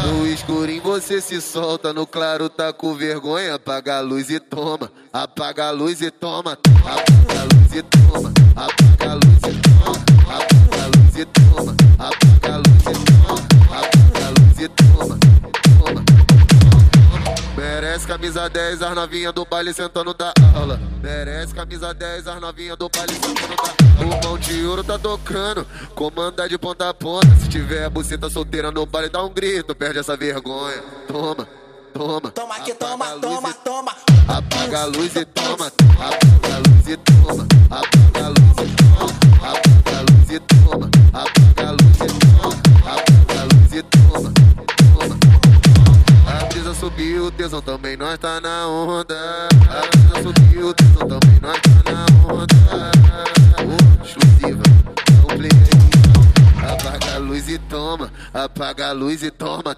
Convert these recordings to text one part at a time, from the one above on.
No escurinho você se solta, no claro tá com vergonha. Apaga a luz e toma, apaga a luz e toma, apaga a luz e toma, apaga a luz e toma, apaga a luz e toma, apaga a luz e toma, apaga a luz e toma, toma. Merece camisa 10, as novinhas do baile sentando da aula. Merece camisa 10, as novinhas do baile sentando da aula. O mão de ouro tá tocando, comanda de ponta a ponta. Se tiver a buceta solteira no baile, dá um grito, perde essa vergonha. Toma, toma. Toma que toma, toma, toma. Apaga a luz e toma, apaga a luz e toma, apaga a luz e toma, apaga a luz e toma, apaga a luz e toma, apaga a luz e toma, toma. A brisa subiu, o tesão também, nós tá na onda. A brisa subiu, o tesão também, nós tá na onda. Exclusiva, não play. Apaga a luz e toma, apaga a luz e toma.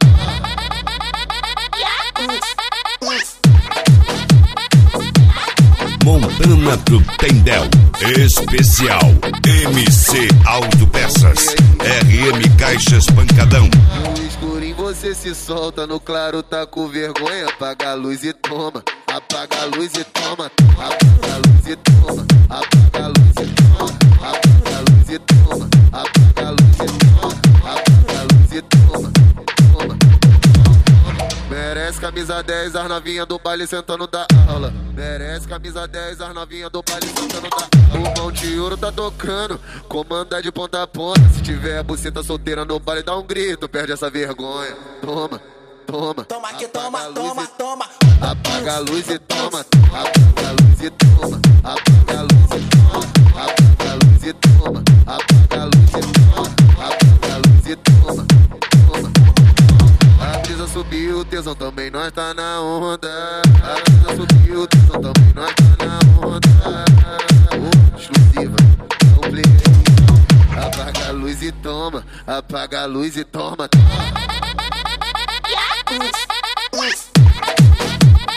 Montana do Tendel, especial MC Autopeças, RM Caixas Pancadão. No escurinho você se solta, no claro tá com vergonha. Apaga a luz e toma, apaga a luz e toma, apaga a luz e toma, apaga a luz e toma, apaga a luz e toma, apaga a luz e toma, apaga a luz e toma, toma. Merece camisa 10, as novinhas do baile sentando da aula. Merece camisa 10, as novinhas do baile sentando da aula. O mão de ouro tá tocando, comanda de ponta a ponta. Se tiver a buceta solteira no baile, dá um grito, perde essa vergonha. Toma, toma. Toma que toma, toma, toma. Apaga a luz e toma, apaga a luz e toma, apaga a luz e toma, apaga a luz e toma, apaga a luz e toma, apaga a luz e toma, toma. A brisa subiu, o tesão também, nós tá na onda. A brisa subiu, o tesão também, nós tá na onda. Exclusiva, não play. Apaga a luz e toma, apaga a luz e toma.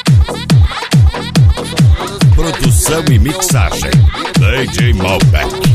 Produção e mixagem DJ Malbec.